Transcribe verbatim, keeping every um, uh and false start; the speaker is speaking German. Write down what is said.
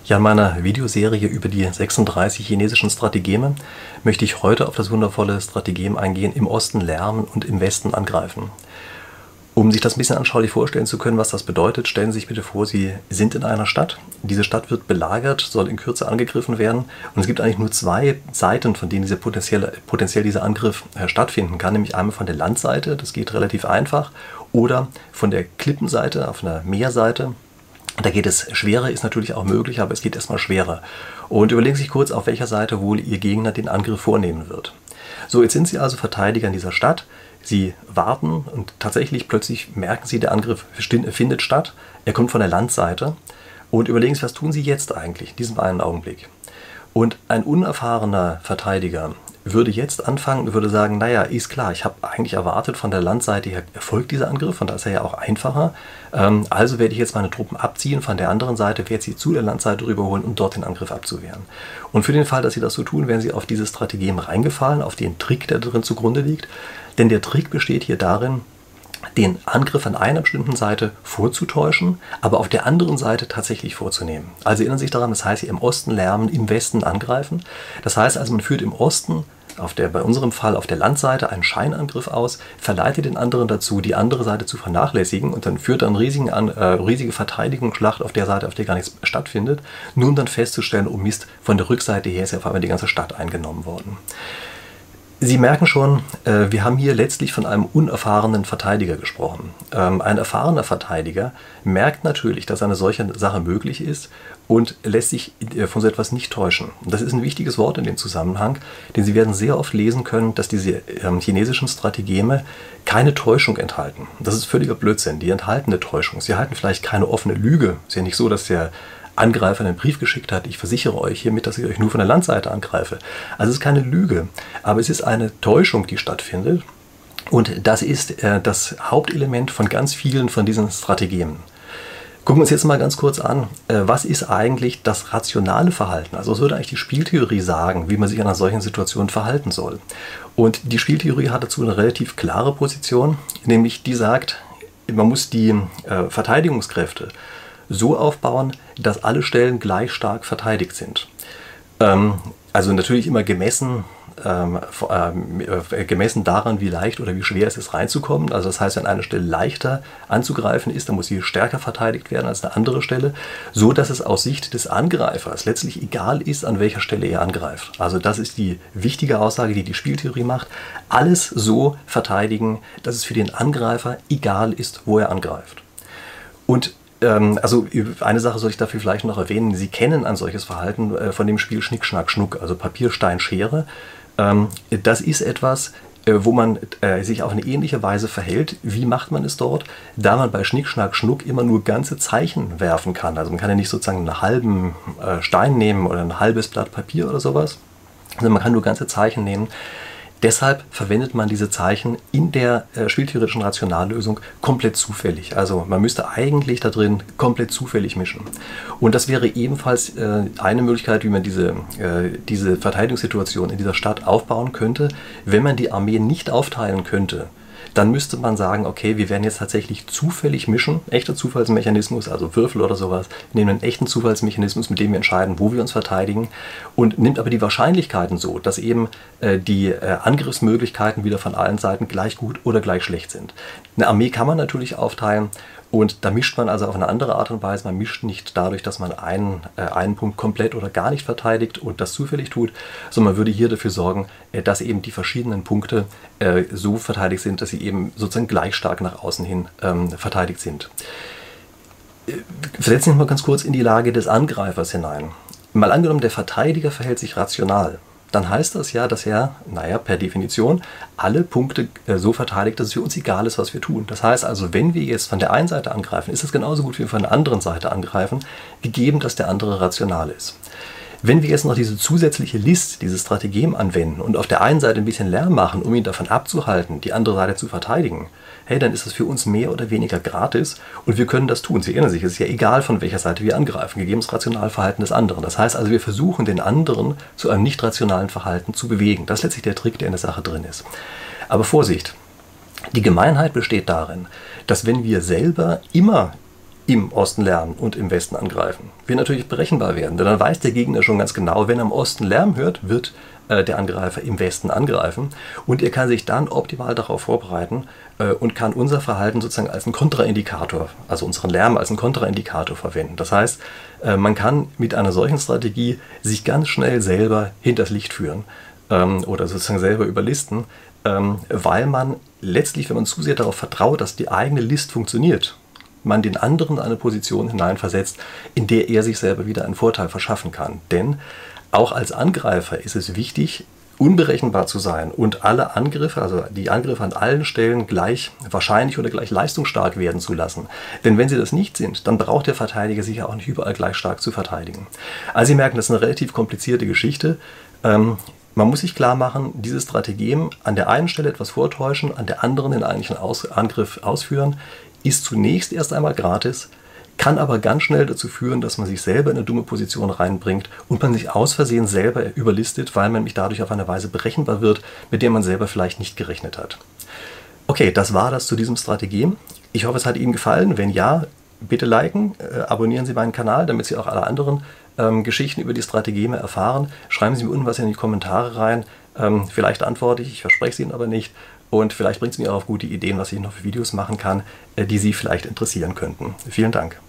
Ja, in meiner Videoserie über die sechsunddreißig chinesischen Strategeme möchte ich heute auf das wundervolle Strategem eingehen: im Osten lärmen und im Westen angreifen. Um sich das ein bisschen anschaulich vorstellen zu können, was das bedeutet, stellen Sie sich bitte vor, Sie sind in einer Stadt. Diese Stadt wird belagert, soll in Kürze angegriffen werden. Und es gibt eigentlich nur zwei Seiten, von denen dieser potenziell, potenziell dieser Angriff äh, stattfinden kann. Nämlich einmal von der Landseite, das geht relativ einfach, oder von der Klippenseite, auf einer Meerseite. Da geht es schwerer, ist natürlich auch möglich, aber es geht erstmal schwerer. Und überlegen Sie sich kurz, auf welcher Seite wohl Ihr Gegner den Angriff vornehmen wird. So, jetzt sind Sie also Verteidiger in dieser Stadt. Sie warten und tatsächlich plötzlich merken Sie, der Angriff findet statt. Er kommt von der Landseite. Und überlegen Sie, was tun Sie jetzt eigentlich, in diesem einen Augenblick. Und ein unerfahrener Verteidiger würde jetzt anfangen und würde sagen, naja, ist klar, ich habe eigentlich erwartet, von der Landseite her erfolgt dieser Angriff, und da ist er ja auch einfacher. Ähm, also werde ich jetzt meine Truppen abziehen, von der anderen Seite werde sie zu der Landseite rüberholen, um dort den Angriff abzuwehren. Und für den Fall, dass Sie das so tun, werden Sie auf dieses Strategem reingefallen, auf den Trick, der darin zugrunde liegt. Denn der Trick besteht hier darin, den Angriff an einer bestimmten Seite vorzutäuschen, aber auf der anderen Seite tatsächlich vorzunehmen. Also erinnern Sie sich daran, das heißt hier im Osten lärmen, im Westen angreifen. Das heißt also, man führt im Osten, auf der, bei unserem Fall auf der Landseite, einen Scheinangriff aus, verleitet den anderen dazu, die andere Seite zu vernachlässigen, und dann führt er eine riesigen, äh, riesige Verteidigungsschlacht auf der Seite, auf der gar nichts stattfindet, nur um dann festzustellen, oh Mist, von der Rückseite her ist ja auf einmal die ganze Stadt eingenommen worden. Sie merken schon, äh, wir haben hier letztlich von einem unerfahrenen Verteidiger gesprochen. Ähm, ein erfahrener Verteidiger merkt natürlich, dass eine solche Sache möglich ist und lässt sich äh, von so etwas nicht täuschen. Und das ist ein wichtiges Wort in dem Zusammenhang, denn Sie werden sehr oft lesen können, dass diese ähm, chinesischen Strategeme keine Täuschung enthalten. Das ist völliger Blödsinn, die enthalten eine Täuschung. Sie halten vielleicht keine offene Lüge. Es ist ja nicht so, dass der Angreifer einen Brief geschickt hat: ich versichere euch hiermit, dass ich euch nur von der Landseite angreife. Also es ist keine Lüge, aber es ist eine Täuschung, die stattfindet, und das ist äh, das Hauptelement von ganz vielen von diesen Strategien. Gucken wir uns jetzt mal ganz kurz an, äh, was ist eigentlich das rationale Verhalten? Also was würde eigentlich die Spieltheorie sagen, wie man sich in einer solchen Situation verhalten soll? Und die Spieltheorie hat dazu eine relativ klare Position, nämlich die sagt, man muss die äh, Verteidigungskräfte so aufbauen, dass alle Stellen gleich stark verteidigt sind. Ähm, also natürlich immer gemessen, ähm, äh, gemessen daran, wie leicht oder wie schwer es ist, reinzukommen. Also das heißt, wenn eine Stelle leichter anzugreifen ist, dann muss sie stärker verteidigt werden als eine andere Stelle, so dass es aus Sicht des Angreifers letztlich egal ist, an welcher Stelle er angreift. Also das ist die wichtige Aussage, die die Spieltheorie macht. Alles so verteidigen, dass es für den Angreifer egal ist, wo er angreift. Und Also eine Sache soll ich dafür vielleicht noch erwähnen. Sie kennen ein solches Verhalten äh, von dem Spiel Schnick, Schnack, Schnuck, also Papier, Stein, Schere. Ähm, das ist etwas, äh, wo man äh, sich auf eine ähnliche Weise verhält. Wie macht man es dort? Da man bei Schnick, Schnack, Schnuck immer nur ganze Zeichen werfen kann. Also man kann ja nicht sozusagen einen halben äh, Stein nehmen oder ein halbes Blatt Papier oder sowas, sondern man kann nur ganze Zeichen nehmen. Deshalb verwendet man diese Zeichen in der äh, spieltheoretischen Rationallösung komplett zufällig. Also man müsste eigentlich da drin komplett zufällig mischen. Und das wäre ebenfalls äh, eine Möglichkeit, wie man diese, äh, diese Verteidigungssituation in dieser Stadt aufbauen könnte. Wenn man die Armee nicht aufteilen könnte, dann müsste man sagen, okay, wir werden jetzt tatsächlich zufällig mischen, echter Zufallsmechanismus, also Würfel oder sowas, nehmen einen echten Zufallsmechanismus, mit dem wir entscheiden, wo wir uns verteidigen, und nimmt aber die Wahrscheinlichkeiten so, dass eben äh, die äh, Angriffsmöglichkeiten wieder von allen Seiten gleich gut oder gleich schlecht sind. Eine Armee kann man natürlich aufteilen, und da mischt man also auf eine andere Art und Weise. Man mischt nicht dadurch, dass man einen, äh, einen Punkt komplett oder gar nicht verteidigt und das zufällig tut, sondern man würde hier dafür sorgen, äh, dass eben die verschiedenen Punkte äh, so verteidigt sind, dass sie eben sozusagen gleich stark nach außen hin ähm, verteidigt sind. Äh, versetzen wir mal ganz kurz in die Lage des Angreifers hinein. Mal angenommen, der Verteidiger verhält sich rational. Dann heißt das ja, dass er, naja, per Definition alle Punkte äh, so verteidigt, dass es für uns egal ist, was wir tun. Das heißt also, wenn wir jetzt von der einen Seite angreifen, ist es genauso gut, wie wir von der anderen Seite angreifen, gegeben, dass der andere rational ist. Wenn wir jetzt noch diese zusätzliche List, dieses Strategem anwenden und auf der einen Seite ein bisschen Lärm machen, um ihn davon abzuhalten, die andere Seite zu verteidigen, hey, dann ist das für uns mehr oder weniger gratis und wir können das tun. Sie erinnern sich, es ist ja egal, von welcher Seite wir angreifen, gegeben das Rationalverhalten des anderen. Das heißt also, wir versuchen, den anderen zu einem nicht rationalen Verhalten zu bewegen. Das ist letztlich der Trick, der in der Sache drin ist. Aber Vorsicht, die Gemeinheit besteht darin, dass wenn wir selber immer im Osten lärmen und im Westen angreifen, wird natürlich berechenbar werden. Denn dann weiß der Gegner schon ganz genau, wenn er im Osten Lärm hört, wird äh, der Angreifer im Westen angreifen. Und er kann sich dann optimal darauf vorbereiten äh, und kann unser Verhalten sozusagen als einen Kontraindikator, also unseren Lärm als einen Kontraindikator verwenden. Das heißt, äh, man kann mit einer solchen Strategie sich ganz schnell selber hinters Licht führen ähm, oder sozusagen selber überlisten, ähm, weil man letztlich, wenn man zu sehr darauf vertraut, dass die eigene List funktioniert, man den anderen in eine Position hineinversetzt, in der er sich selber wieder einen Vorteil verschaffen kann. Denn auch als Angreifer ist es wichtig, unberechenbar zu sein und alle Angriffe, also die Angriffe an allen Stellen gleich wahrscheinlich oder gleich leistungsstark werden zu lassen. Denn wenn sie das nicht sind, dann braucht der Verteidiger sich ja auch nicht überall gleich stark zu verteidigen. Also Sie merken, das ist eine relativ komplizierte Geschichte. Ähm, Man muss sich klar machen, dieses Stratagem an der einen Stelle etwas vortäuschen, an der anderen den eigentlichen Aus- Angriff ausführen, ist zunächst erst einmal gratis, kann aber ganz schnell dazu führen, dass man sich selber in eine dumme Position reinbringt und man sich aus Versehen selber überlistet, weil man nämlich dadurch auf eine Weise berechenbar wird, mit der man selber vielleicht nicht gerechnet hat. Okay, das war das zu diesem Stratagem. Ich hoffe, es hat Ihnen gefallen. Wenn ja, bitte liken, äh, abonnieren Sie meinen Kanal, damit Sie auch alle anderen ähm, Geschichten über die Stratageme erfahren. Schreiben Sie mir unten was in die Kommentare rein. Ähm, vielleicht antworte ich, ich verspreche es Ihnen aber nicht. Und vielleicht bringt es mir auch auf gute Ideen, was ich noch für Videos machen kann, äh, die Sie vielleicht interessieren könnten. Vielen Dank.